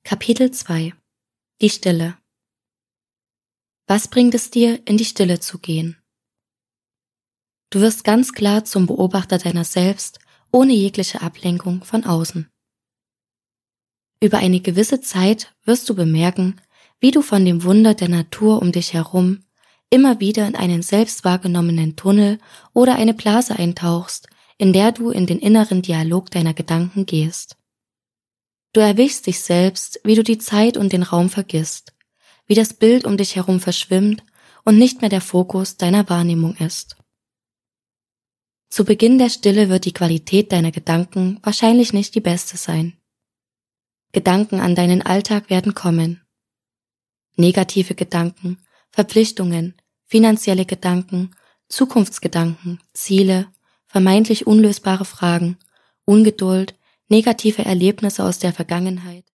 Kapitel 2: Die Stille. Was bringt es dir, in die Stille zu gehen? Du wirst ganz klar zum Beobachter deiner selbst, ohne jegliche Ablenkung von außen. Über eine gewisse Zeit wirst du bemerken, wie du von dem Wunder der Natur um dich herum immer wieder in einen selbst wahrgenommenen Tunnel oder eine Blase eintauchst, in der du in den inneren Dialog deiner Gedanken gehst. Du erwischst dich selbst, wie du die Zeit und den Raum vergisst, wie das Bild um dich herum verschwimmt und nicht mehr der Fokus deiner Wahrnehmung ist. Zu Beginn der Stille wird die Qualität deiner Gedanken wahrscheinlich nicht die beste sein. Gedanken an deinen Alltag werden kommen. Negative Gedanken, Verpflichtungen, finanzielle Gedanken, Zukunftsgedanken, Ziele, vermeintlich unlösbare Fragen, Ungeduld, negative Erlebnisse aus der Vergangenheit.